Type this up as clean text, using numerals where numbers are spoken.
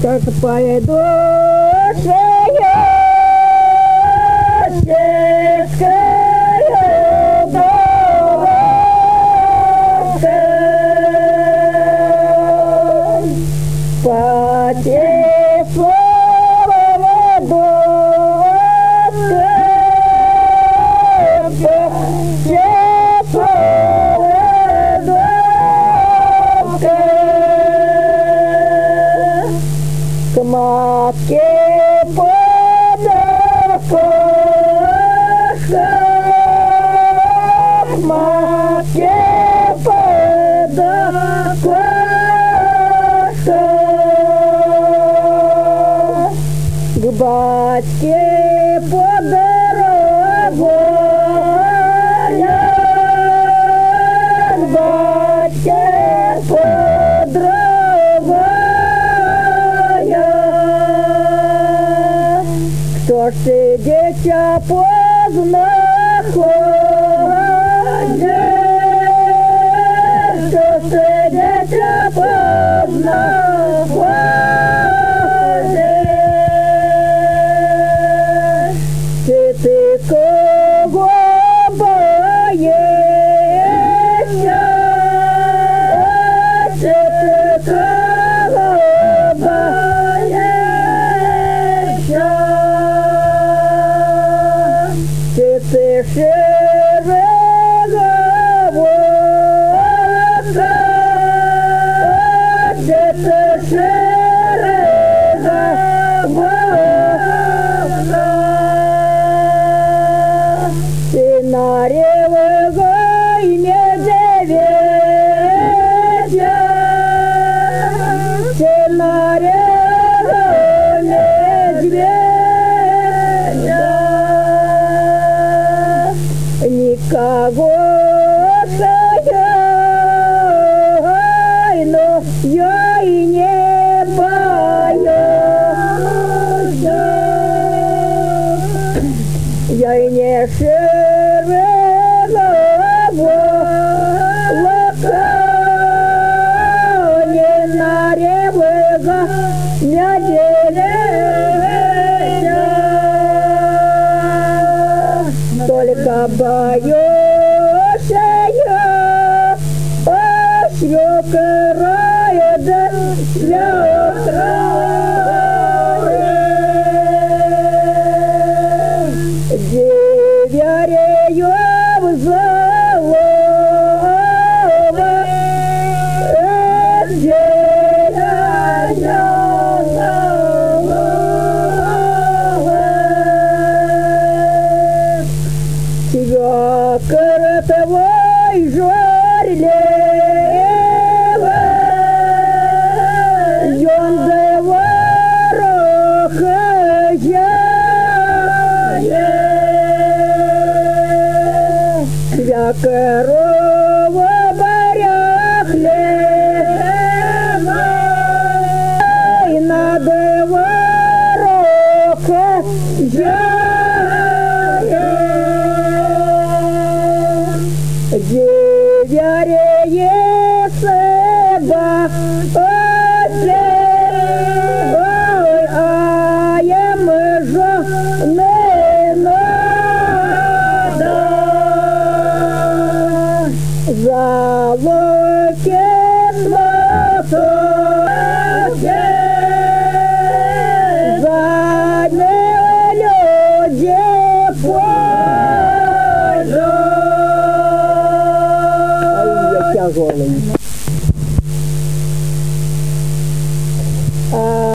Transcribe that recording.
как пойду по теплому к матке под окошком, к матке под окошком, к батьке под дорогой, к батьке под дорогой. Кто ж ты, дитя, поздно ходишь? Кто ж ты, дитя, поздно ходишь? Ты кого боишься? Ты кого боишься? Ты широководка, ты широководка, ты на ревой медведя, ты на ревой медведя. Никого но я и не боюсь. Я и не широководка, не на ревого медведя, только боюсь я свекрая да свекрая, деверею в залово, деверею в залово. Свекр твой жорливый, он да вороха яет, свекрова баряхлева, и надо вороха яет. Деверее себе ой, а ем жены надо, залоки сватоки, задние люди пойдут.